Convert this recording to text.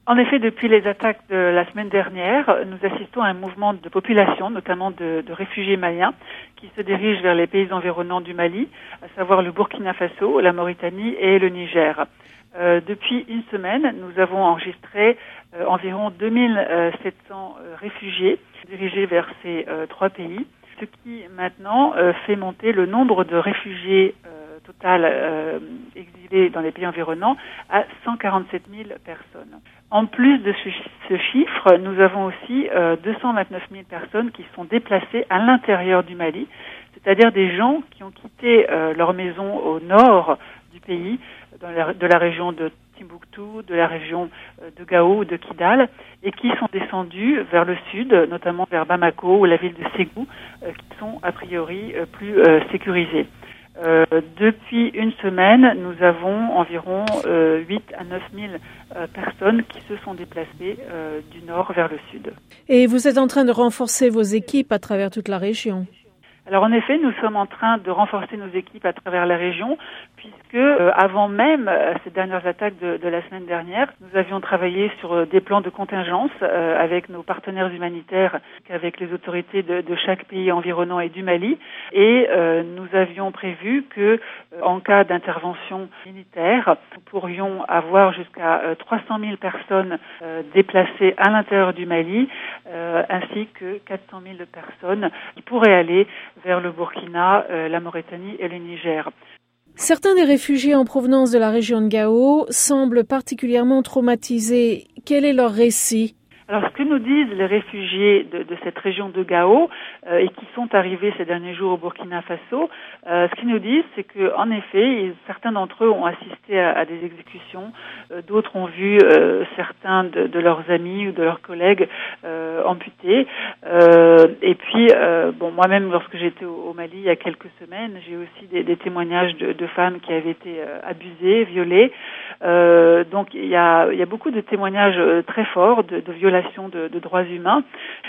En effet, depuis les attaques de la semaine dernière, nous assistons à un mouvement de population, notamment de réfugiés maliens, qui se dirigent vers les pays environnants du Mali, à savoir le Burkina Faso, la Mauritanie et le Niger. Depuis une semaine, nous avons enregistré environ 2700 réfugiés dirigés vers ces trois pays, ce qui maintenant fait monter le nombre de réfugiés total exilés dans les pays environnants à 147 000 personnes. En plus de ce chiffre, nous avons aussi 229 000 personnes qui sont déplacées à l'intérieur du Mali, c'est-à-dire des gens qui ont quitté leur maison au nord du pays, de la région de Timbuktu, de la région de Gao ou de Kidal, et qui sont descendus vers le sud, notamment vers Bamako ou la ville de Ségou, qui sont a priori plus sécurisées. Depuis une semaine, nous avons environ 8 à 9 000 personnes qui se sont déplacées du nord vers le sud. Et vous êtes en train de renforcer vos équipes à travers toute la région? Alors en effet, nous sommes en train de renforcer nos équipes à travers la région, puisque avant même ces dernières attaques de la semaine dernière, nous avions travaillé sur des plans de contingence avec nos partenaires humanitaires, avec les autorités de chaque pays environnant et du Mali, et nous avions prévu que en cas d'intervention militaire, nous pourrions avoir jusqu'à 300 000 personnes déplacées à l'intérieur du Mali, ainsi que 400 000 personnes qui pourraient aller vers le Burkina, la Mauritanie et le Niger. Certains des réfugiés en provenance de la région de Gao semblent particulièrement traumatisés. Quel est leur récit? Alors, ce que nous disent les réfugiés de cette région de Gao et qui sont arrivés ces derniers jours au Burkina Faso, ce qu'ils nous disent, c'est que, en effet, certains d'entre eux ont assisté à des exécutions, d'autres ont vu certains de leurs amis ou de leurs collègues amputés. Et puis, moi-même, lorsque j'étais au Mali il y a quelques semaines, j'ai aussi des témoignages de femmes qui avaient été abusées, violées. Donc, il y a beaucoup de témoignages très forts de violations de droits humains.